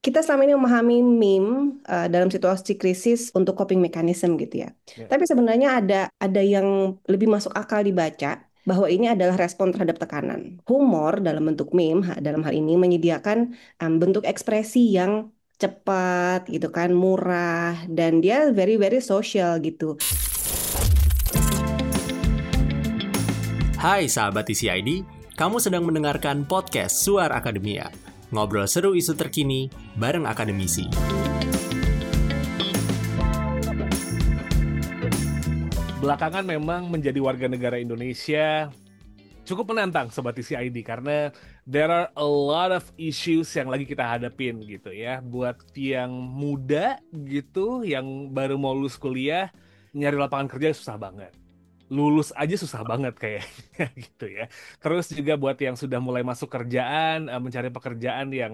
kita selama ini memahami meme dalam situasi krisis untuk coping mechanism gitu ya. Ya. Tapi sebenarnya ada yang lebih masuk akal dibaca bahwa ini adalah respon terhadap tekanan. Humor dalam bentuk meme dalam hal ini menyediakan bentuk ekspresi yang cepat gitu kan, murah dan dia very very social gitu. Hai sahabat TCID, kamu sedang mendengarkan podcast Suara Akademia. Ngobrol seru isu terkini bareng akademisi. Belakangan memang menjadi warga negara Indonesia cukup menantang Sobat TCID karena there are a lot of issues yang lagi kita hadapin gitu ya. Buat yang muda gitu, yang baru mau lulus kuliah, nyari lapangan kerja susah banget. Lulus aja susah banget kayaknya gitu ya. Terus juga buat yang sudah mulai masuk kerjaan, mencari pekerjaan yang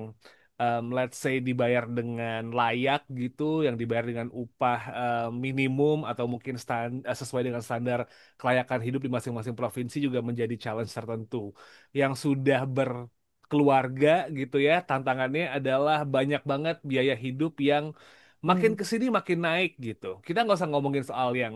let's say dibayar dengan layak gitu, yang dibayar dengan upah minimum atau mungkin sesuai dengan standar kelayakan hidup di masing-masing provinsi juga menjadi challenge tertentu. Yang sudah berkeluarga gitu ya, tantangannya adalah banyak banget biaya hidup yang makin Hmm. kesini makin naik gitu. Kita nggak usah ngomongin soal yang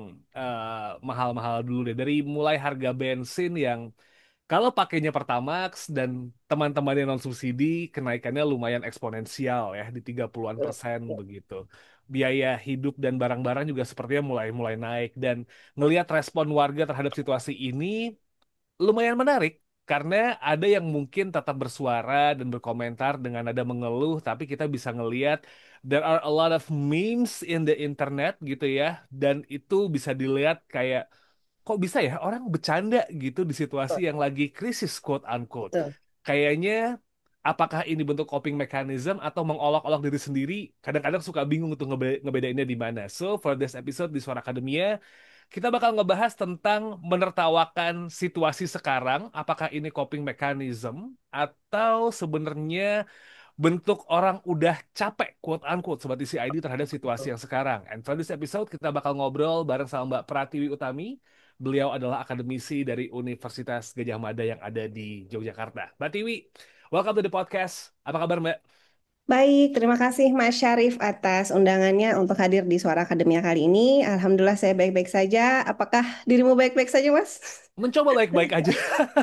mahal-mahal dulu deh. Dari mulai harga bensin yang kalau pakainya Pertamax dan teman-temannya non subsidi, kenaikannya lumayan eksponensial ya di 30-an% begitu. Biaya hidup dan barang-barang juga sepertinya mulai naik dan ngelihat respon warga terhadap situasi ini lumayan menarik karena ada yang mungkin tetap bersuara dan berkomentar dengan nada mengeluh, tapi kita bisa ngelihat there are a lot of memes in the internet gitu ya, dan itu bisa dilihat kayak kok bisa ya orang bercanda gitu di situasi Betul, yang lagi krisis quote unquote. betul. Kayaknya apakah ini bentuk coping mechanism atau mengolok-olok diri sendiri? Kadang-kadang suka bingung untuk ngebedainnya di mana. So for this episode di Suara Akademia kita bakal ngebahas tentang menertawakan situasi sekarang, apakah ini coping mechanism atau sebenarnya bentuk orang udah capek, quote unquote, Sobat isi ID terhadap situasi yang sekarang. And for this episode kita bakal ngobrol bareng sama Mbak Pratiwi Utami. Beliau adalah akademisi dari Universitas Gajah Mada yang ada di Yogyakarta. Mbak Tiwi, welcome to the podcast. Apa kabar Mbak? Baik, terima kasih Mas Syarif atas undangannya untuk hadir di Suara Akademia kali ini. Alhamdulillah saya baik-baik saja. Apakah dirimu baik-baik saja, Mas? Mencoba baik-baik aja.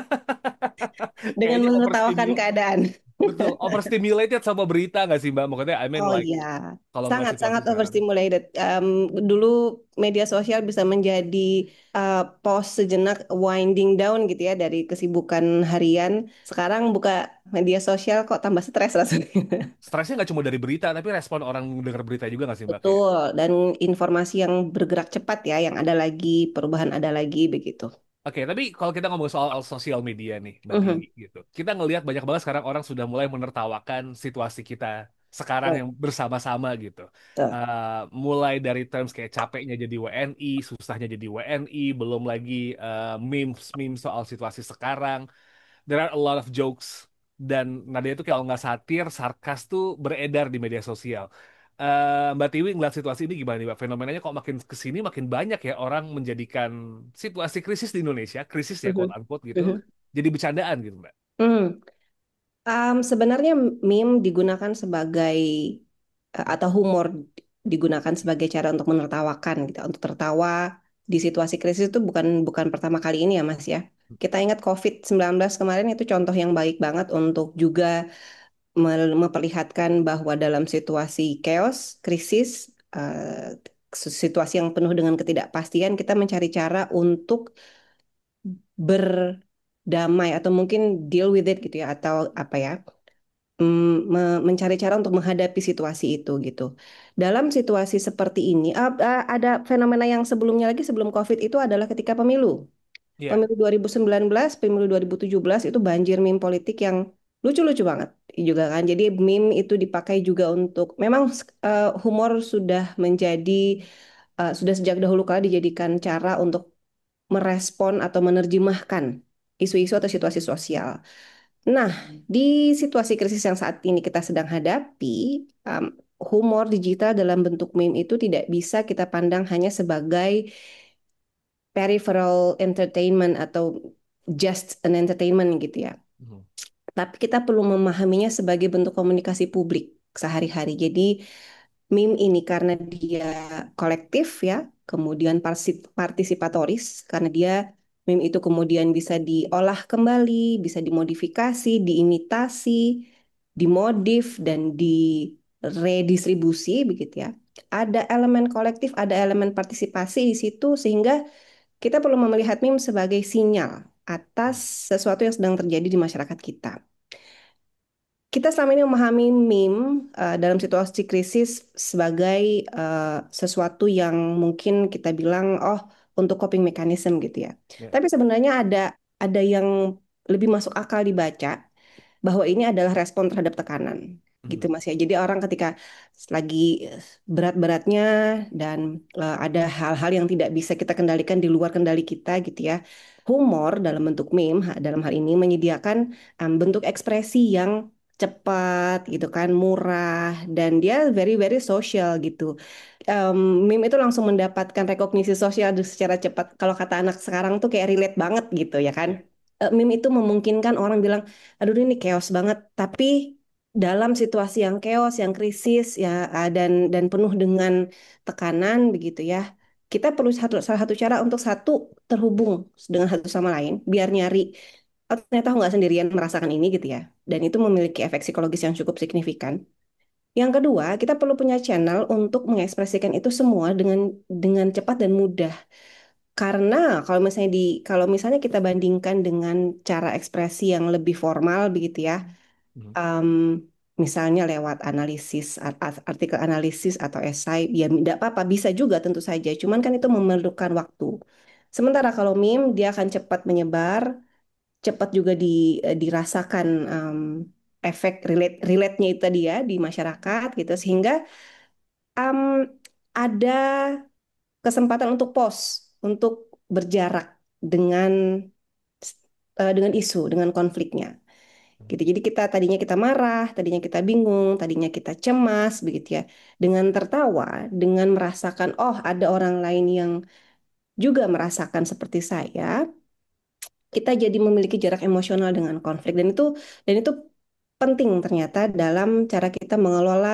Dengan Kayaknya menertawakan keadaan. betul, overstimulated sama berita nggak sih Mbak? Maksudnya, I mean Oh like, iya, kalau ngeliat situasi sangat-sangat sekarang. overstimulated. Dulu media sosial bisa menjadi pause sejenak winding down gitu ya dari kesibukan harian. Sekarang buka media sosial kok tambah stres rasanya. Stresnya nggak cuma dari berita, tapi respon orang dengar berita juga nggak sih Mbak? Kayak, Betul, dan informasi yang bergerak cepat ya, yang ada lagi, perubahan ada lagi begitu. oke, tapi kalau kita ngomong soal sosial media nih, Mbak Tiwi, Mhm. gitu. Kita ngelihat banyak banget sekarang orang sudah mulai menertawakan situasi kita sekarang Betul, yang bersama-sama gitu. betul. Mulai dari terms kayak capeknya jadi WNI, susahnya jadi WNI, belum lagi memes-memes soal situasi sekarang. There are a lot of jokes dan nadanya tuh kalau nggak satir, sarkas tuh beredar di media sosial. Mbak Tiwi ngeliat situasi ini gimana nih Mbak? Fenomenanya kok makin kesini makin banyak ya orang menjadikan situasi krisis di Indonesia, krisis ya quote Mhm. unquote gitu, Mhm. jadi bercandaan gitu Mbak. Hmm. Sebenarnya meme digunakan sebagai atau humor digunakan sebagai cara untuk menertawakan gitu, untuk tertawa di situasi krisis itu bukan bukan pertama kali ini ya Mas ya. Kita ingat COVID-19 kemarin itu contoh yang baik banget untuk juga memperlihatkan bahwa dalam situasi chaos, krisis, situasi yang penuh dengan ketidakpastian, kita mencari cara untuk berdamai atau mungkin deal with it gitu ya, atau apa ya, mencari cara untuk menghadapi situasi itu gitu. Dalam situasi seperti ini, ada fenomena yang sebelumnya lagi sebelum COVID itu adalah ketika pemilu. Iya, Pemilu 2019, pemilu 2017 itu banjir meme politik yang lucu-lucu banget juga kan. Jadi meme itu dipakai juga untuk memang humor sudah menjadi sudah sejak dahulu kala dijadikan cara untuk merespon atau menerjemahkan isu-isu atau situasi sosial. Nah, di situasi krisis yang saat ini kita sedang hadapi, um, humor digital dalam bentuk meme itu tidak bisa kita pandang hanya sebagai peripheral entertainment atau just an entertainment gitu ya. mhm, Tapi kita perlu memahaminya sebagai bentuk komunikasi publik. sehari-hari. Jadi meme ini karena dia kolektif ya, kemudian partisipatoris karena dia meme itu kemudian bisa diolah kembali, bisa dimodifikasi, diimitasi, dimodif dan diredistribusi begitu ya. Ada elemen kolektif, ada elemen partisipasi di situ sehingga kita perlu melihat meme sebagai sinyal atas sesuatu yang sedang terjadi di masyarakat kita. Kita selama ini memahami meme dalam situasi krisis sebagai sesuatu yang mungkin kita bilang, oh, untuk coping mechanism gitu ya. Ya. Tapi sebenarnya ada yang lebih masuk akal dibaca bahwa ini adalah respon terhadap tekanan gitu Mhm. Mas ya. Jadi orang ketika lagi berat-beratnya dan ada hal-hal yang tidak bisa kita kendalikan di luar kendali kita gitu ya. Humor dalam bentuk meme dalam hal ini menyediakan bentuk ekspresi yang cepat gitu kan, murah dan dia very very social gitu. Meme itu langsung mendapatkan rekognisi sosial secara cepat. Kalau kata anak sekarang tuh kayak relate banget gitu ya kan. Ya. Meme itu memungkinkan orang bilang, aduh ini chaos banget. Tapi dalam situasi yang chaos, yang krisis ya dan penuh dengan tekanan begitu ya, kita perlu salah satu cara untuk satu terhubung dengan satu sama lain, biar nyari. Oh, ternyata aku nggak sendirian merasakan ini gitu ya. Dan itu memiliki efek psikologis yang cukup signifikan. Yang kedua, kita perlu punya channel untuk mengekspresikan itu semua dengan cepat dan mudah. Karena kalau misalnya kita bandingkan dengan cara ekspresi yang lebih formal begitu ya, Mhm. em, misalnya lewat artikel analisis atau esai, ya tidak apa-apa, bisa juga tentu saja. Cuman kan itu memerlukan waktu. Sementara kalau meme dia akan cepat menyebar, cepat juga dirasakan efek relate-nya itu tadi ya di masyarakat gitu, sehingga em, ada kesempatan untuk pause, untuk berjarak dengan dengan isu, dengan konfliknya. Gitu. Jadi tadinya kita marah, tadinya kita bingung, tadinya kita cemas, begitu ya. Dengan tertawa, dengan merasakan, oh ada orang lain yang juga merasakan seperti saya, kita jadi memiliki jarak emosional dengan konflik dan itu penting ternyata dalam cara kita mengelola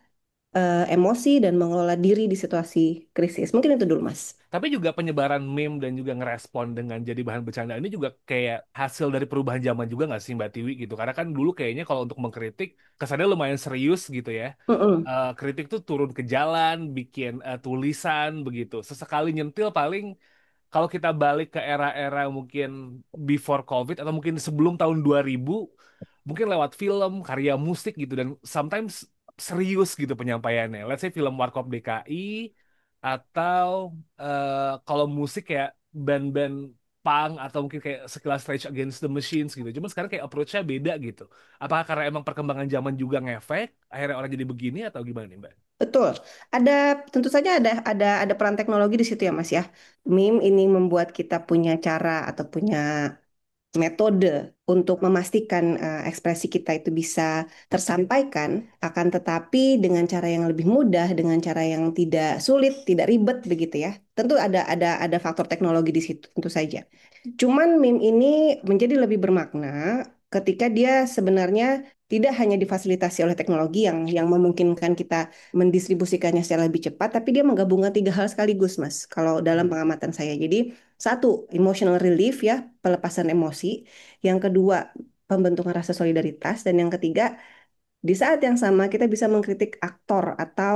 emosi dan mengelola diri di situasi krisis. Mungkin itu dulu, Mas. Tapi juga penyebaran meme dan juga ngerespon dengan jadi bahan bercanda ini juga kayak hasil dari perubahan zaman juga nggak sih Mbak Tiwi gitu? Karena kan dulu kayaknya kalau untuk mengkritik kesannya lumayan serius gitu ya. Mm-mm. Kritik tuh turun ke jalan, bikin tulisan begitu. Sesekali nyentil paling kalau kita balik ke era-era mungkin before COVID atau mungkin sebelum tahun 2000, mungkin lewat film, karya musik gitu dan sometimes serius gitu penyampaiannya. Let's say film Warkop DKI atau kalau musik kayak band-band punk atau mungkin kayak sekelas Rage Against the Machines gitu. Cuma sekarang kayak approach-nya beda gitu. Apakah karena emang perkembangan zaman juga ngefek, akhirnya orang jadi begini atau gimana nih Mbak? Betul. Tentu saja ada peran teknologi di situ ya, Mas ya. Meme ini membuat kita punya cara atau punya metode untuk memastikan ekspresi kita itu bisa tersampaikan, akan tetapi dengan cara yang lebih mudah, dengan cara yang tidak sulit, tidak ribet begitu ya. Tentu ada faktor teknologi di situ tentu saja. Cuman meme ini menjadi lebih bermakna ketika dia sebenarnya tidak hanya difasilitasi oleh teknologi yang memungkinkan kita mendistribusikannya secara lebih cepat, tapi dia menggabungkan tiga hal sekaligus, Mas. Kalau dalam pengamatan saya, jadi satu, emotional relief ya, pelepasan emosi. Yang kedua, pembentukan rasa solidaritas. Dan yang ketiga, di saat yang sama kita bisa mengkritik aktor atau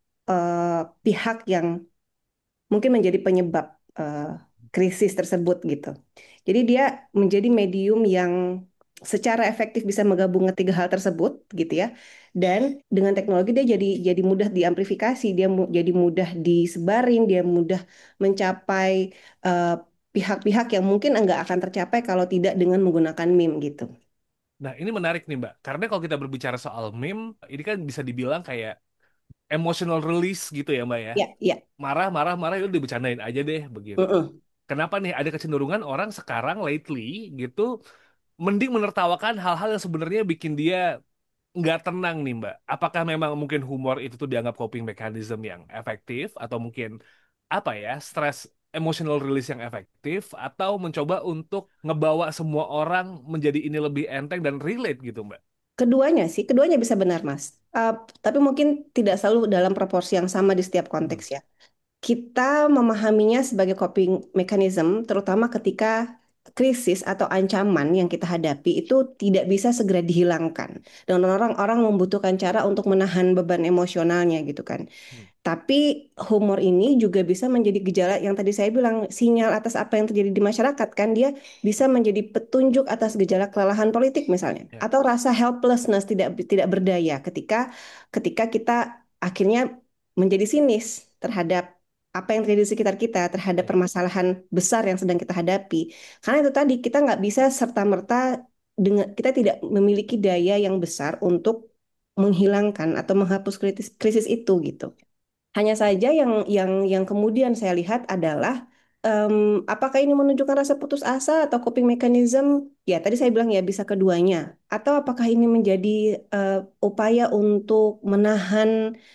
pihak yang mungkin menjadi penyebab eh, krisis tersebut gitu. Jadi dia menjadi medium yang secara efektif bisa menggabungkan tiga hal tersebut gitu ya. Dan dengan teknologi dia jadi mudah diamplifikasi, dia jadi mudah disebarin, dia mudah mencapai eh, pihak-pihak yang mungkin enggak akan tercapai kalau tidak dengan menggunakan meme gitu. Nah, ini menarik nih, Mbak. Karena kalau kita berbicara soal meme, ini kan bisa dibilang kayak emotional release gitu ya, Mbak ya. Ya, ya. Marah, marah, marah, itu dibercandain aja deh, begitu. Mm-mm. Kenapa nih ada kecenderungan orang sekarang lately gitu, mending menertawakan hal-hal yang sebenarnya bikin dia nggak tenang nih, Mbak. Apakah memang mungkin humor itu tuh dianggap coping mechanism yang efektif, atau mungkin apa ya, stress emotional release yang efektif, atau mencoba untuk ngebawa semua orang menjadi ini lebih enteng dan relate gitu, Mbak? Keduanya sih, keduanya bisa benar, Mas. Uh, tapi mungkin tidak selalu dalam proporsi yang sama di setiap Hmm. konteks ya. Kita memahaminya sebagai coping mechanism, terutama ketika krisis atau ancaman yang kita hadapi itu tidak bisa segera dihilangkan. Dan orang-orang membutuhkan cara untuk menahan beban emosionalnya gitu kan. Hmm. Tapi humor ini juga bisa menjadi gejala yang tadi saya bilang, sinyal atas apa yang terjadi di masyarakat kan. Dia bisa menjadi petunjuk atas gejala kelelahan politik misalnya, Ya, atau rasa helplessness, tidak berdaya ketika ketika kita akhirnya menjadi sinis terhadap apa yang terjadi di sekitar kita, terhadap ya, permasalahan besar yang sedang kita hadapi. Karena itu tadi kita nggak bisa serta-merta dengan kita tidak memiliki daya yang besar untuk menghilangkan atau menghapus krisis itu gitu. Hanya saja yang kemudian saya lihat adalah apakah ini menunjukkan rasa putus asa atau coping mechanism? Ya, tadi saya bilang ya bisa keduanya. Atau apakah ini menjadi upaya untuk menahan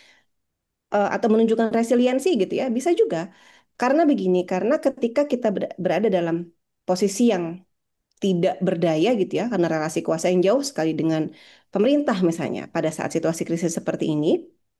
atau menunjukkan resiliensi gitu ya? Bisa juga. Karena begini, karena ketika kita berada dalam posisi yang tidak berdaya gitu ya, karena relasi kuasa yang jauh sekali dengan pemerintah misalnya pada saat situasi krisis seperti ini,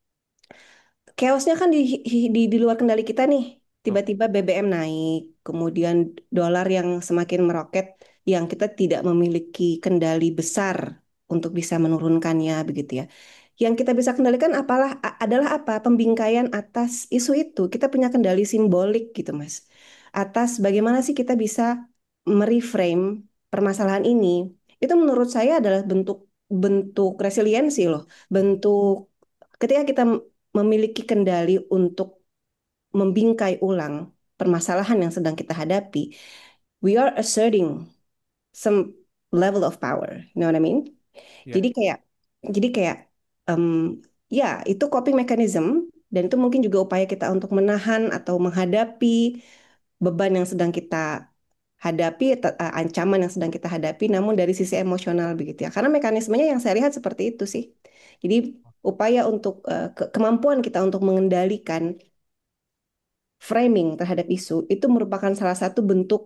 chaosnya kan di luar kendali kita nih. betul. Tiba-tiba BBM naik, kemudian dolar yang semakin meroket, yang kita tidak memiliki kendali besar untuk bisa menurunkannya begitu ya. Yang kita bisa kendalikan adalah apa? Pembingkaian atas isu itu. Kita punya kendali simbolik gitu, Mas. Atas bagaimana sih kita bisa mereframe permasalahan ini. Itu menurut saya adalah bentuk bentuk resiliensi loh, Hmm. bentuk ketika kita memiliki kendali untuk membingkai ulang permasalahan yang sedang kita hadapi, we are asserting some level of power. You know what I mean? Ya, Jadi kayak, jadi kayak, em, ya itu coping mechanism dan itu mungkin juga upaya kita untuk menahan atau menghadapi beban yang sedang kita hadapi, ancaman yang sedang kita hadapi, namun dari sisi emosional begitu ya. Karena mekanismenya yang saya lihat seperti itu sih. Jadi upaya untuk kemampuan kita untuk mengendalikan framing terhadap isu itu merupakan salah satu bentuk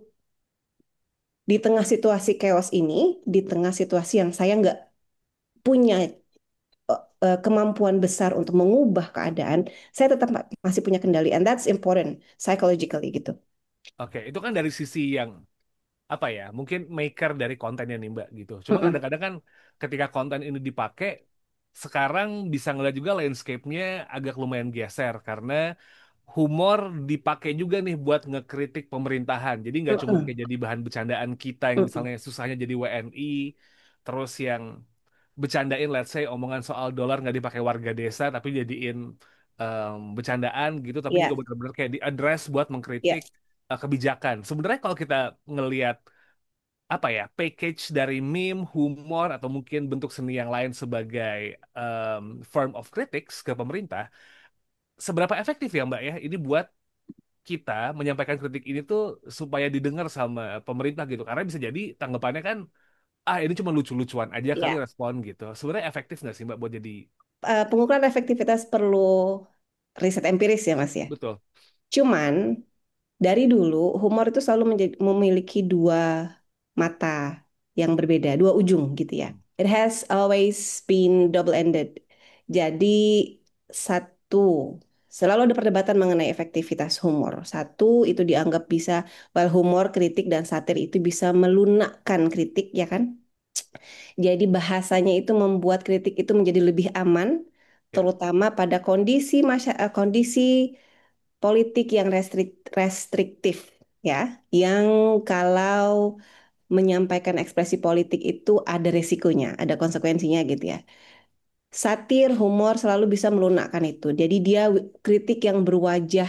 di tengah situasi chaos ini, di tengah situasi yang saya nggak punya kemampuan besar untuk mengubah keadaan, saya tetap masih punya kendali, and that's important psychologically gitu. oke. Itu kan dari sisi yang apa ya? Mungkin maker dari kontennya nih Mbak gitu. Cuma Mm-mm. kadang-kadang kan ketika konten ini dipakai, sekarang bisa ngeliat juga landscape-nya agak lumayan geser karena humor dipakai juga nih buat ngekritik pemerintahan. Jadi nggak cuma Mm-mm. kayak jadi bahan bercandaan kita yang Mm-mm. misalnya susahnya jadi WNI, terus yang bercandain let's say omongan soal dolar nggak dipakai warga desa tapi jadiin bercandaan gitu, tapi juga Ya, benar-benar kayak di-address buat ya. mengkritik kebijakan. Sebenarnya kalau kita ngelihat apa ya, package dari meme, humor atau mungkin bentuk seni yang lain sebagai form of critics ke pemerintah, seberapa efektif ya Mbak ya ini buat kita menyampaikan kritik ini tuh supaya didengar sama pemerintah gitu, karena bisa jadi tanggapannya kan ah ini cuma lucu-lucuan aja kali Ya. respon gitu. Sebenarnya efektif nggak sih Mbak buat jadi Pengukuran efektivitas perlu riset empiris ya Mas ya. betul? Cuman dari dulu humor itu selalu memiliki dua mata yang berbeda, dua ujung gitu ya. Hmm. It has always been double-ended. Jadi satu, selalu ada perdebatan mengenai efektivitas humor. Satu, itu dianggap bisa, well humor, kritik, dan satir itu bisa melunakkan kritik ya kan. Jadi bahasanya itu membuat kritik itu menjadi lebih aman, Ya, terutama pada kondisi politik yang restriktif ya, yang kalau menyampaikan ekspresi politik itu ada resikonya, ada konsekuensinya gitu ya. Satir, humor selalu bisa melunakkan itu. Jadi dia kritik yang berwajah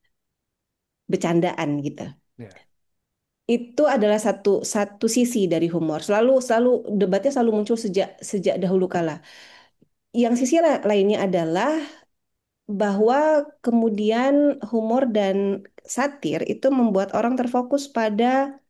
bercandaan gitu. ya, Itu adalah satu satu sisi dari humor. Selalu selalu debatnya selalu muncul sejak sejak dahulu kala. Yang sisi lainnya adalah bahwa kemudian humor dan satir itu membuat orang terfokus pada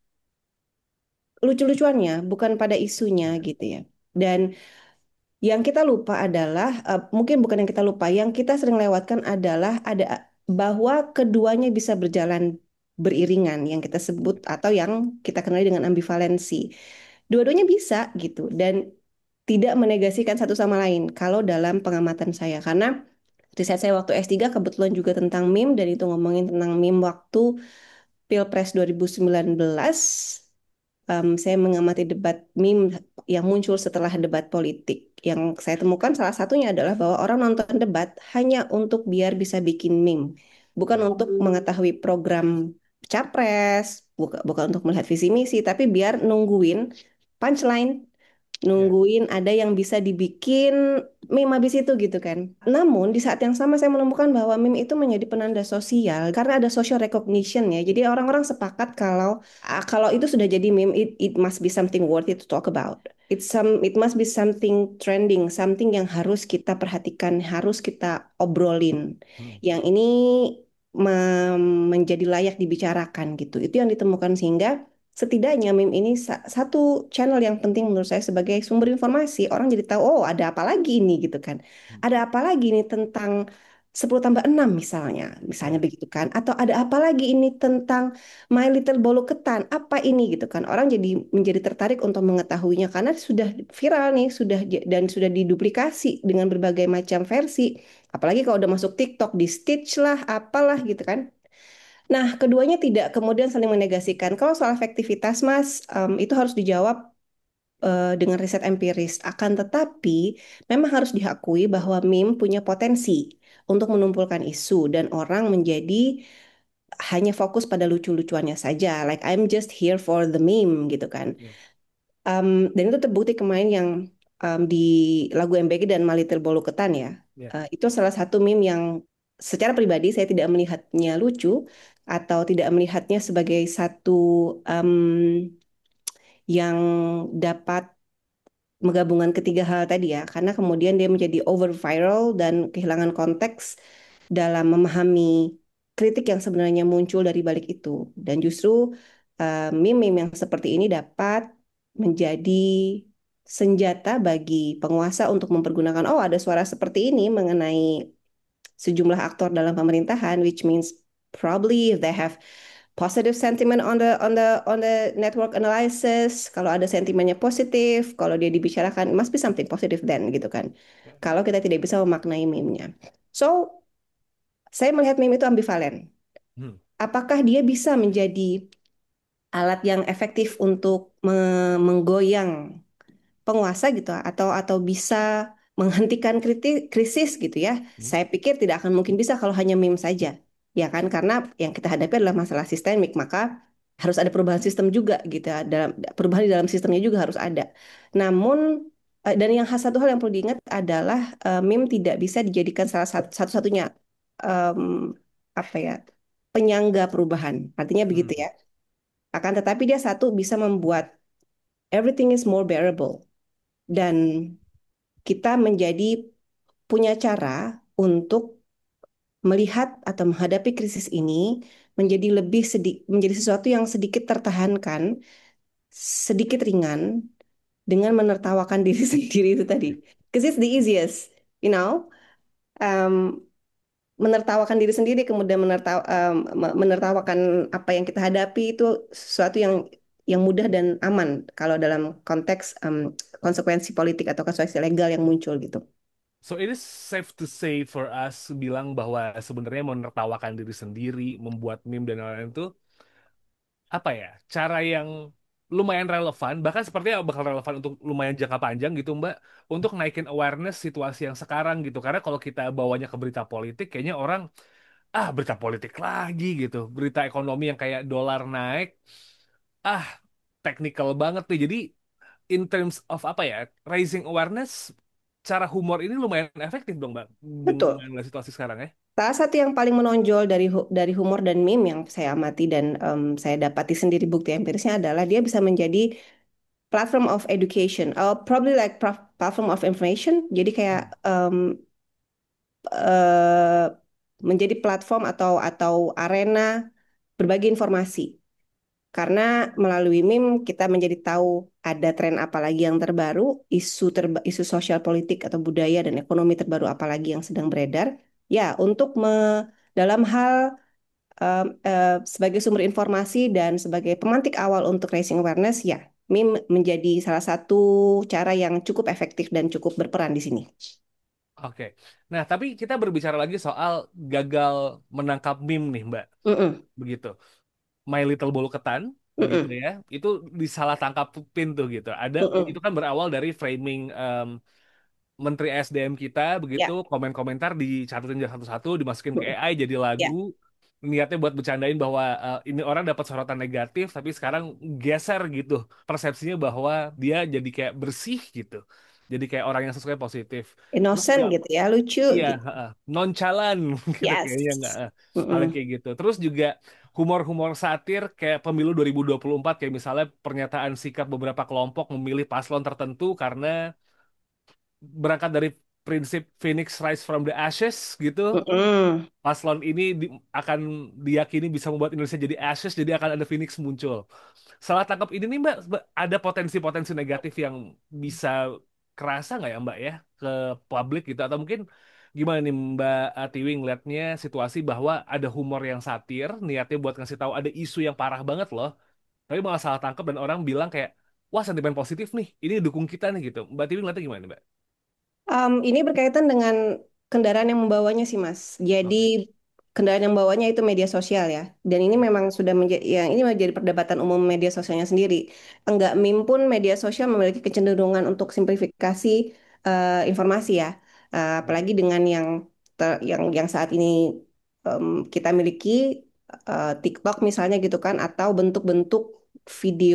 lucu-lucuannya, bukan pada isunya ya, gitu ya. Dan yang kita lupa adalah, mungkin bukan yang kita lupa, yang kita sering lewatkan adalah ada bahwa keduanya bisa berjalan beriringan, yang kita sebut atau yang kita kenali dengan ambivalensi. Dua-duanya bisa gitu. Dan tidak menegasikan satu sama lain kalau dalam pengamatan saya. Karena riset saya waktu S3 kebetulan juga tentang meme dan itu ngomongin tentang meme waktu Pilpres 2019. Saya mengamati debat meme yang muncul setelah debat politik. Yang saya temukan salah satunya adalah bahwa orang nonton debat hanya untuk biar bisa bikin meme, bukan Ya, untuk mengetahui program capres, bukan untuk melihat visi misi, tapi biar nungguin punchline, ya. nungguin ada yang bisa dibikin meme habis itu gitu kan. Namun di saat yang sama saya menemukan bahwa meme itu menjadi penanda sosial karena ada social recognition ya. Jadi orang-orang sepakat kalau itu sudah jadi meme, it must be something worth it to talk about. It must be something trending, something yang harus kita perhatikan, harus kita obrolin. Hmm. Yang ini menjadi layak dibicarakan gitu. Itu yang ditemukan sehingga setidaknya meme ini satu channel yang penting menurut saya sebagai sumber informasi. Orang jadi tahu, oh ada apa lagi ini gitu kan. Ada apa lagi ini tentang 10 tambah 6 misalnya. Misalnya Ya. begitu kan. Atau ada apa lagi ini tentang My Little Bolu Ketan. Apa ini gitu kan. Orang jadi menjadi tertarik untuk mengetahuinya karena sudah viral nih, dan sudah diduplikasi dengan berbagai macam versi. Apalagi kalau udah masuk TikTok, di stitch lah, apalah gitu kan. Nah, keduanya tidak kemudian saling menegasikan. Kalau soal efektivitas, Mas, itu harus dijawab dengan riset empiris. Akan tetapi, memang harus diakui bahwa meme punya potensi untuk menumpulkan isu dan orang menjadi hanya fokus pada lucu-lucuannya saja. Like I'm just here for the meme gitu kan. Ya. Dan itu terbukti kemarin yang di lagu MBG dan Malitir Bolu Ketan ya. Ya. Itu salah satu meme yang secara pribadi saya tidak melihatnya lucu atau tidak melihatnya sebagai satu em, yang dapat menggabungkan ketiga hal tadi ya. Karena kemudian dia menjadi over viral dan kehilangan konteks dalam memahami kritik yang sebenarnya muncul dari balik itu. Dan justru meme-meme yang seperti ini dapat menjadi senjata bagi penguasa untuk mempergunakan, oh ada suara seperti ini mengenai sejumlah aktor dalam pemerintahan, which means probably if they have positive sentiment on the network analysis, kalau ada sentimennya positif, kalau dia dibicarakan, it must be something positive then gitu kan. Ya. Kalau kita tidak bisa memaknai meme-nya. So, saya melihat meme itu ambivalen. Hmm. Apakah dia bisa menjadi alat yang efektif untuk menggoyang penguasa gitu atau bisa menghentikan krisis gitu ya. Hmm. Saya pikir tidak akan mungkin bisa kalau hanya meme saja. Ya kan karena yang kita hadapi adalah masalah sistemik maka harus ada perubahan sistem juga gitu ya. Perubahan di dalam sistemnya juga harus ada. Namun dan yang satu hal yang perlu diingat adalah meme tidak bisa dijadikan salah satu-satunya em, apa ya penyangga perubahan. Artinya begitu Hmm. ya. Akan tetapi dia satu bisa membuat everything is more bearable dan kita menjadi punya cara untuk melihat atau menghadapi krisis ini menjadi sesuatu yang sedikit tertahankan, sedikit ringan dengan menertawakan diri sendiri itu tadi. Because it's the easiest, you know, um, menertawakan diri sendiri kemudian menertawakan apa yang kita hadapi itu sesuatu yang mudah dan aman kalau dalam konteks konsekuensi politik atau konsekuensi legal yang muncul gitu. So it is safe to say for us bilang bahwa sebenarnya menertawakan diri sendiri, membuat meme dan lain-lain itu apa ya? Cara yang lumayan relevan, bahkan sepertinya bakal relevan untuk lumayan jangka panjang gitu, Mbak, untuk naikin awareness situasi yang sekarang gitu. Karena kalau kita bawanya ke berita politik, kayaknya orang berita politik lagi gitu, berita ekonomi yang kayak dolar naik, ah technical banget nih. Jadi in terms of apa ya, raising awareness, cara humor ini lumayan efektif dong, Mbak, Betul. dengan situasi sekarang ya. Salah satu yang paling menonjol dari humor dan meme yang saya amati dan saya dapati sendiri bukti empirisnya adalah dia bisa menjadi platform of education, probably like platform of information. Jadi kayak Hmm. eh, menjadi platform atau arena berbagi informasi. Karena melalui meme kita menjadi tahu ada tren apa lagi yang terbaru, isu sosial politik atau budaya dan ekonomi terbaru apa lagi yang sedang beredar. Ya, untuk dalam hal sebagai sumber informasi dan sebagai pemantik awal untuk raising awareness, ya, meme menjadi salah satu cara yang cukup efektif dan cukup berperan di sini. Oke. Nah, tapi kita berbicara lagi soal gagal menangkap meme nih, Mbak. Mm-mm, Begitu. My Little Bolu Ketan, begitu mm-mm, ya. Itu disalah tangkapin tuh gitu. Itu mm-mm. kan berawal dari framing Menteri SDM kita begitu Ya, komen-komentar dicatatkan jadi satu-satu dimasukin ke mm-mm, AI jadi lagu ya. niatnya buat bercandain bahwa ini orang dapat sorotan negatif tapi sekarang geser gitu persepsinya bahwa dia jadi kayak bersih gitu jadi kayak orang yang sesuai positif terus Innocent juga gitu ya, lucu iya gitu. nonchalant gitu kayaknya nggak Yes. hal yang Mm-mm, kayak gitu terus juga humor-humor satir kayak pemilu 2024 kayak misalnya pernyataan sikap beberapa kelompok memilih paslon tertentu karena berangkat dari prinsip Phoenix Rise from the Ashes gitu. mm-mm. Paslon ini akan diyakini bisa membuat Indonesia jadi ashes, jadi akan ada Phoenix muncul. Salah tangkap ini nih Mbak, ada potensi-potensi negatif yang bisa kerasa nggak ya Mbak ya ke publik gitu atau mungkin gimana nih Mbak Tiwi ngeliatnya situasi bahwa ada humor yang satir, niatnya buat ngasih tahu ada isu yang parah banget loh, tapi malah salah tangkap dan orang bilang kayak wah sentimen positif nih, ini dukung kita nih gitu. Mbak Tiwi ngeliatnya gimana Mbak? Ini berkaitan dengan kendaraan yang membawanya sih, Mas. Jadi Oke. kendaraan yang membawanya itu media sosial ya. Dan ini memang sudah menjadi yang ini menjadi perdebatan umum media sosialnya sendiri. Enggak meme pun media sosial memiliki kecenderungan untuk simplifikasi informasi ya. Apalagi dengan yang saat ini kita miliki TikTok misalnya gitu kan atau bentuk-bentuk video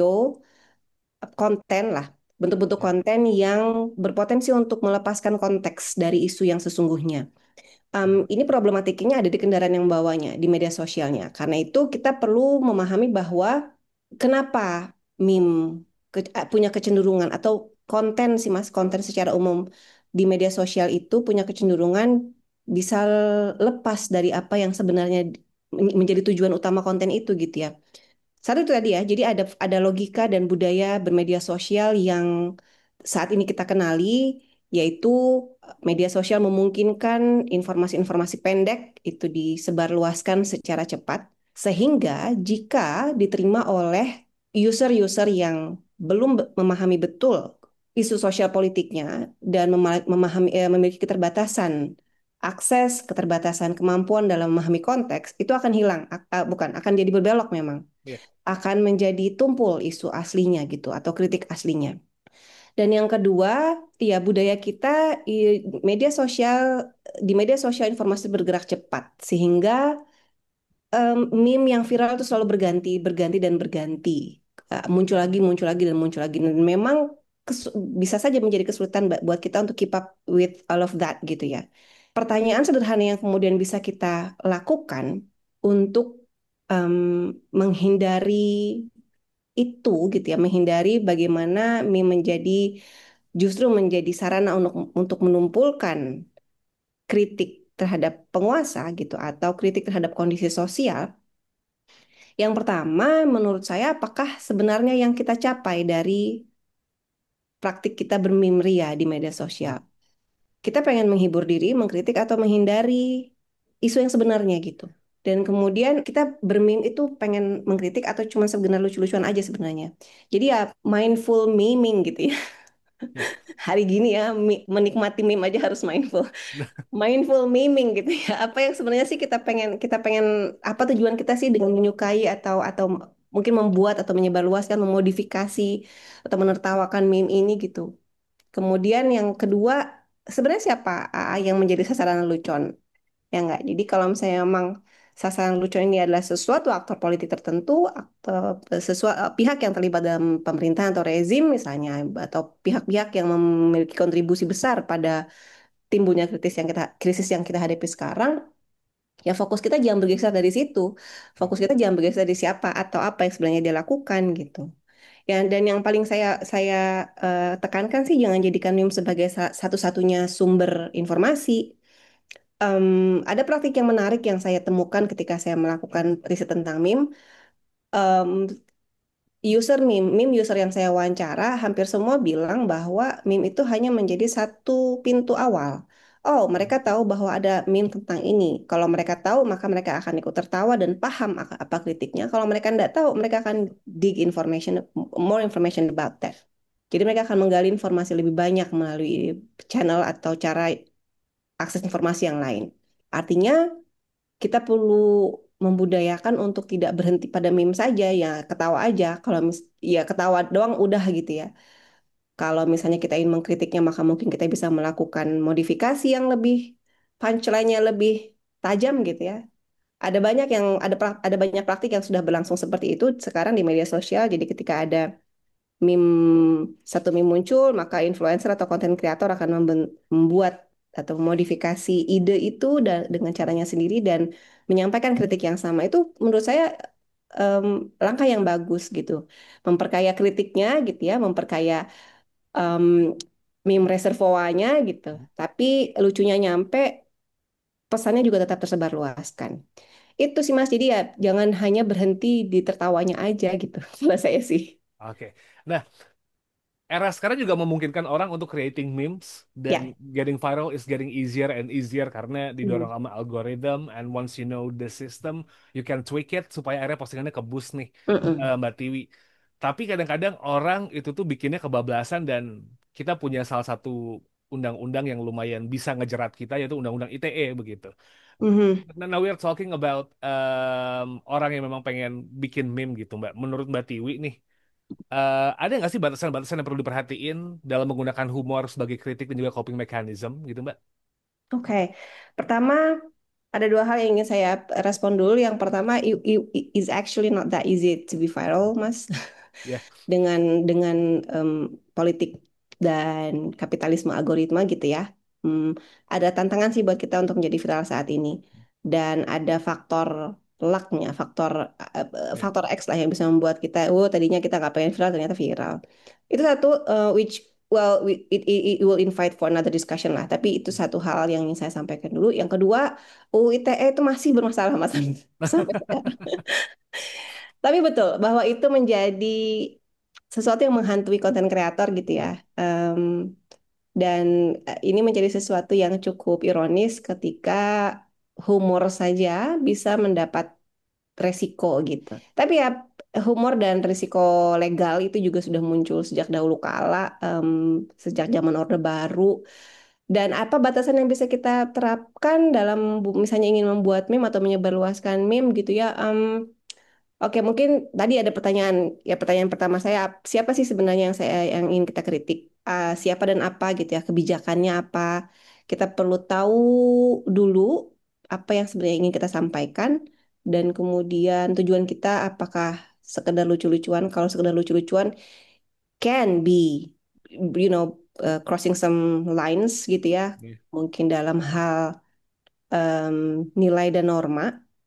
konten lah, bentuk-bentuk Ya. konten yang berpotensi untuk melepaskan konteks dari isu yang sesungguhnya. Ini problematiknya ada di kendaraan yang bawanya, di media sosialnya. Karena itu kita perlu memahami bahwa kenapa meme punya kecenderungan atau konten sih Mas, konten secara umum di media sosial itu punya kecenderungan bisa lepas dari apa yang sebenarnya menjadi tujuan utama konten itu gitu ya. Satu itu tadi ya, jadi ada logika dan budaya bermedia sosial yang saat ini kita kenali, yaitu media sosial memungkinkan informasi-informasi pendek itu disebarluaskan secara cepat, sehingga jika diterima oleh user-user yang belum memahami betul isu sosial politiknya dan memiliki keterbatasan akses, keterbatasan kemampuan dalam memahami konteks, itu akan hilang, bukan, akan jadi berbelok memang Iya. akan menjadi tumpul isu aslinya gitu atau kritik aslinya. Dan yang kedua, ya budaya kita media sosial di media sosial informasi bergerak cepat sehingga meme yang viral itu selalu berganti, berganti dan berganti. Muncul lagi, muncul lagi dan muncul lagi. Dan memang bisa saja menjadi kesulitan buat kita untuk keep up with all of that gitu ya. Pertanyaan sederhana yang kemudian bisa kita lakukan untuk menghindari itu gitu ya, menghindari bagaimana meme justru menjadi sarana untuk menumpulkan kritik terhadap penguasa gitu atau kritik terhadap kondisi sosial. Yang pertama, menurut saya apakah sebenarnya yang kita capai dari praktik kita bermimria di media sosial? Kita pengen menghibur diri, mengkritik atau menghindari isu yang sebenarnya gitu. Dan kemudian kita bermim itu pengen mengkritik atau cuma sebenarnya lucu-lucuan aja sebenarnya. Jadi ya mindful meming gitu ya. Ya. Hari gini ya menikmati meme aja harus mindful. Mindful meming gitu ya. Apa yang sebenarnya sih kita pengen apa tujuan kita sih dengan menyukai atau mungkin membuat atau menyebarluaskan, memodifikasi atau menertawakan meme ini gitu. Kemudian yang kedua, sebenarnya siapa yang menjadi sasaran lelucon? Ya enggak. Jadi kalau misalnya memang sasaran lelucon ini adalah sesuatu aktor politik tertentu, atau sesuatu pihak yang terlibat dalam pemerintahan atau rezim misalnya, atau pihak-pihak yang memiliki kontribusi besar pada timbulnya krisis yang kita hadapi sekarang, ya fokus kita jangan bergeser dari situ. Fokus kita jangan bergeser dari siapa atau apa yang sebenarnya dia lakukan gitu. Ya, dan yang paling saya tekankan sih jangan jadikan NIM sebagai satu-satunya sumber informasi. Ada praktik yang menarik yang saya temukan ketika saya melakukan riset tentang meme. Em, meme user yang saya wawancara, hampir semua bilang bahwa meme itu hanya menjadi satu pintu awal oh mereka tahu bahwa ada meme tentang ini. Kalau mereka tahu, maka mereka akan ikut tertawa dan paham apa kritiknya. Kalau mereka tidak tahu, mereka akan dig information, more information about that. Jadi mereka akan menggali informasi lebih banyak melalui channel atau cara akses informasi yang lain. Artinya kita perlu membudayakan untuk tidak berhenti pada meme saja, ya ketawa aja. Kalau ya ketawa doang udah gitu ya. Kalau misalnya kita ingin mengkritiknya, maka mungkin kita bisa melakukan modifikasi yang lebih punchline-nya lebih tajam gitu ya. Ada banyak praktik yang sudah berlangsung seperti itu sekarang di media sosial. Jadi ketika ada satu meme muncul, maka influencer atau konten kreator akan membuat atau modifikasi ide itu dengan caranya sendiri dan menyampaikan kritik yang sama. Itu menurut saya langkah yang bagus gitu. Memperkaya kritiknya gitu ya, memperkaya em, meme reservoanya gitu. Tapi lucunya nyampe, pesannya juga tetap tersebar luaskan. Itu sih Mas, jadi ya jangan hanya berhenti di tertawanya aja gitu. Kalau saya sih. Oke. Nah, era sekarang juga memungkinkan orang untuk creating memes dan Ya. getting viral is getting easier and easier karena Hmm. didorong sama algorithm and once you know the system you can tweak it supaya akhirnya postingannya ke boost nih, Mm-mm. Mbak Tiwi. Tapi kadang-kadang orang itu tuh bikinnya kebablasan dan kita punya salah satu undang-undang yang lumayan bisa ngejerat kita yaitu Undang-Undang ITE begitu. Mhm. Nah, now we're talking about orang yang memang pengen bikin meme gitu, Mbak. Menurut Mbak Tiwi nih, ada nggak sih batasan-batasan yang perlu diperhatiin dalam menggunakan humor sebagai kritik dan juga coping mechanism gitu, Mbak? Oke, pertama ada dua hal yang ingin saya respon dulu. Yang pertama, is actually not that easy to be viral, Mas. Ya, Dengan politik dan kapitalisme algoritma gitu ya. Hmm, ada tantangan sih buat kita untuk menjadi viral saat ini. Dan ada faktor lucknya, ya, faktor X lah yang bisa membuat kita, oh tadinya kita nggak pengen viral, ternyata viral. Itu satu, which well, it will invite for another discussion lah. Tapi itu satu hal yang ingin saya sampaikan dulu. Yang kedua, UU ITE itu masih bermasalah mas sampai sekarang. Tapi betul bahwa itu menjadi sesuatu yang menghantui konten kreator gitu ya. Em, dan ini menjadi sesuatu yang cukup ironis ketika humor saja bisa mendapat resiko gitu. Tapi ya humor dan risiko legal itu juga sudah muncul sejak dahulu kala, sejak zaman Orde Baru. Dan apa batasan yang bisa kita terapkan dalam misalnya ingin membuat meme atau menyebarluaskan meme gitu ya. Oke, mungkin tadi ada pertanyaan. Ya, pertanyaan pertama saya, siapa sih sebenarnya yang ingin kita kritik? Siapa dan apa gitu ya, kebijakannya apa? Kita perlu tahu dulu apa yang sebenarnya ingin kita sampaikan dan kemudian tujuan kita apakah sekedar lucu-lucuan? Kalau sekedar lucu-lucuan can be crossing some lines gitu ya. ya. Mungkin dalam hal nilai dan norma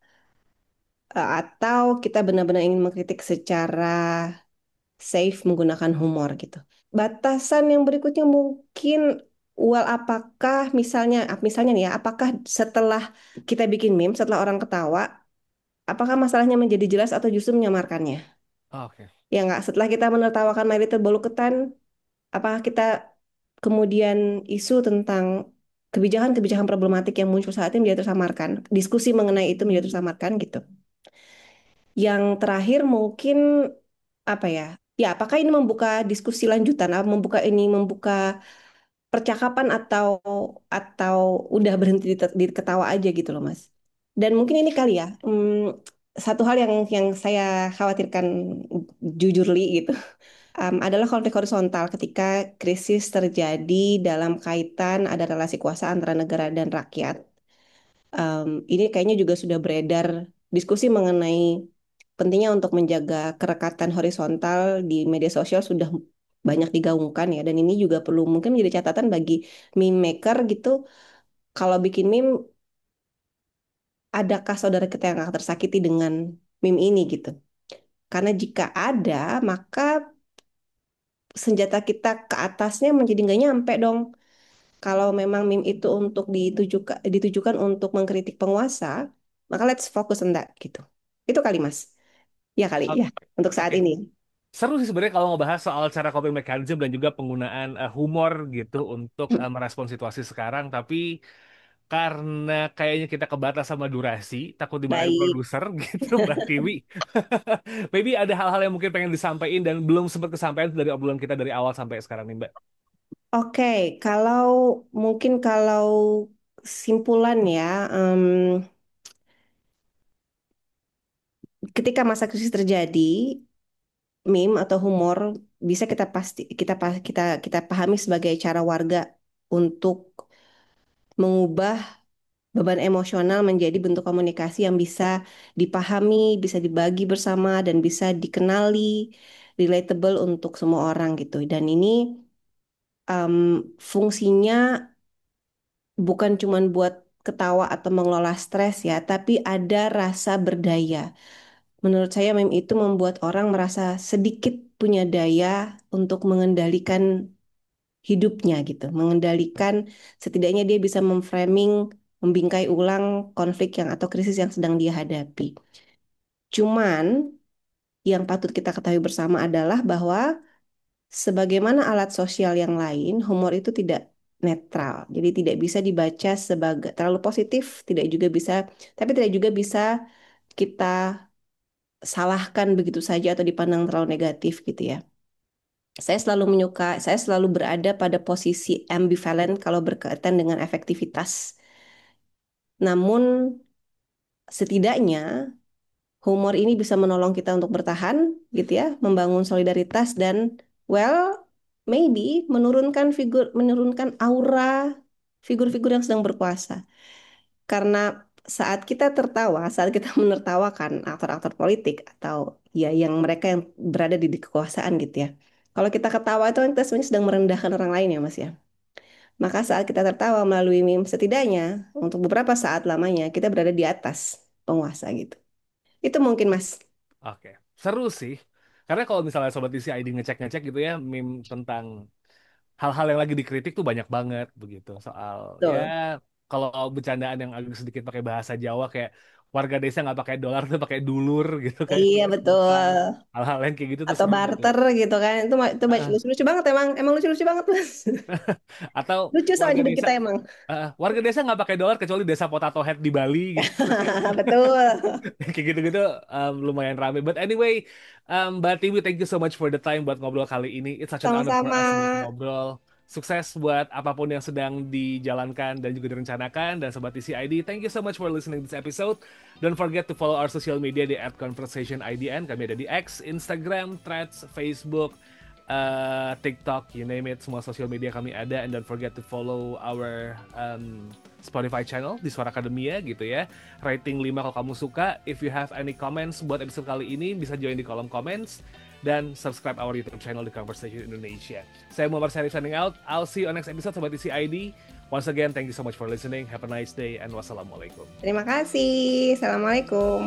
atau kita benar-benar ingin mengkritik secara safe menggunakan humor gitu. Batasan yang berikutnya mungkin, well apakah misalnya nih ya, apakah setelah kita bikin meme, setelah orang ketawa, apakah masalahnya menjadi jelas atau justru menyamarkannya? Oke. Ya nggak, setelah kita menertawakan My Little Boluketan, apakah kita kemudian isu tentang kebijakan-kebijakan problematik yang muncul saat ini menjadi tersamarkan, diskusi mengenai itu menjadi tersamarkan gitu. Yang terakhir mungkin apa ya? Ya, apakah ini membuka diskusi lanjutan, membuka percakapan atau udah berhenti di ketawa aja gitu loh, Mas. Dan mungkin ini kali ya, satu hal yang saya khawatirkan jujurly gitu, adalah konflik horizontal ketika krisis terjadi dalam kaitan ada relasi kuasa antara negara dan rakyat. Ini kayaknya juga sudah beredar diskusi mengenai pentingnya untuk menjaga kerekatan horizontal di media sosial sudah banyak digaungkan ya, dan ini juga perlu mungkin menjadi catatan bagi meme maker gitu. Kalau bikin meme, adakah saudara kita yang akan tersakiti dengan meme ini gitu? Karena jika ada, maka senjata kita ke atasnya menjadi nggak nyampe dong. Kalau memang meme itu untuk ditujukan untuk mengkritik penguasa, maka let's focus on that gitu. Itu kali Mas. Ya kali Oke. ya untuk saat Oke. ini. Seru sih sebenarnya kalau ngebahas soal cara coping mechanism dan juga penggunaan humor gitu untuk merespon situasi sekarang. Tapi karena kayaknya kita kebatas sama durasi, takut dimarahin Baik. produser gitu, Mbak Tiwi. Maybe ada hal-hal yang mungkin pengen disampaikan dan belum sempat kesampaian dari obrolan kita dari awal sampai sekarang nih, Mbak. Oke, kalau mungkin kalau simpulan ya, ketika masa krisis terjadi, meme atau humor bisa kita pahami sebagai cara warga untuk mengubah beban emosional menjadi bentuk komunikasi yang bisa dipahami, bisa dibagi bersama dan bisa dikenali, relatable untuk semua orang gitu. Dan ini fungsinya bukan cuma buat ketawa atau mengelola stres ya, tapi ada rasa berdaya. Menurut saya meme itu membuat orang merasa sedikit punya daya untuk mengendalikan hidupnya gitu, mengendalikan setidaknya dia bisa memframing, membingkai ulang konflik yang atau krisis yang sedang dia hadapi. Cuman yang patut kita ketahui bersama adalah bahwa sebagaimana alat sosial yang lain, humor itu tidak netral. Jadi tidak bisa dibaca sebagai terlalu positif, tidak juga bisa, tapi tidak juga bisa kita salahkan begitu saja atau dipandang terlalu negatif gitu ya. Saya selalu berada pada posisi ambivalent kalau berkaitan dengan efektivitas. Namun setidaknya humor ini bisa menolong kita untuk bertahan gitu ya, membangun solidaritas dan well, maybe menurunkan aura figur-figur yang sedang berkuasa. Karena saat kita menertawakan aktor-aktor politik atau ya yang mereka yang berada di kekuasaan gitu ya. Kalau kita ketawa itu kan kita sebenarnya sedang merendahkan orang lain ya Mas ya. Maka saat kita tertawa melalui meme, setidaknya untuk beberapa saat lamanya kita berada di atas penguasa gitu. Itu mungkin Mas. Oke, seru sih. Karena kalau misalnya Sobat isi ID ngecek-ngecek gitu ya, meme tentang hal-hal yang lagi dikritik tuh banyak banget begitu. Soal ya Betul. kalau bercandaan yang agak sedikit pakai bahasa Jawa kayak warga desa nggak pakai dolar tuh pakai dulur gitu kan. Iya betul. Utang. Hal-hal yang kayak gitu tuh Atau seru gitu. barter gitu kan. Itu Heeh. lucu-lucu banget emang lucu-lucu banget Mas. Atau Lucu soal warga hidup desa kita emang. warga desa nggak pakai dolar kecuali desa Potato Head di Bali gitu. Betul. Kayak gitu-gitu lumayan rame. But anyway, Mbak Tiwi, thank you so much for the time buat ngobrol kali ini. It's such an honor for Sama-sama. us buat ngobrol. Sukses buat apapun yang sedang dijalankan dan juga direncanakan. Dan Sobat TCID, thank you so much for listening to this episode. Don't forget to follow our social media di @conversationidn. Kami ada di X, Instagram, Threads, Facebook, TikTok, you name it, semua sosial media kami ada. And don't forget to follow our Spotify channel di Suara Akademia gitu ya. Rating 5 kalau kamu suka. If you have any comments buat episode kali ini, bisa join di kolom comments. Dan subscribe our YouTube channel di Conversation Indonesia. Saya Muhammad Syarif signing out. I'll see you on next episode Sobat TCID. Once again, thank you so much for listening. Have a nice day and wassalamualaikum. Terima kasih. Assalamualaikum.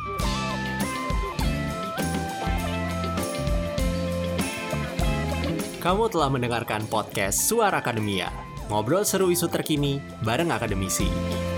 Kamu telah mendengarkan podcast Suara Akademia. Ngobrol seru isu terkini bareng akademisi.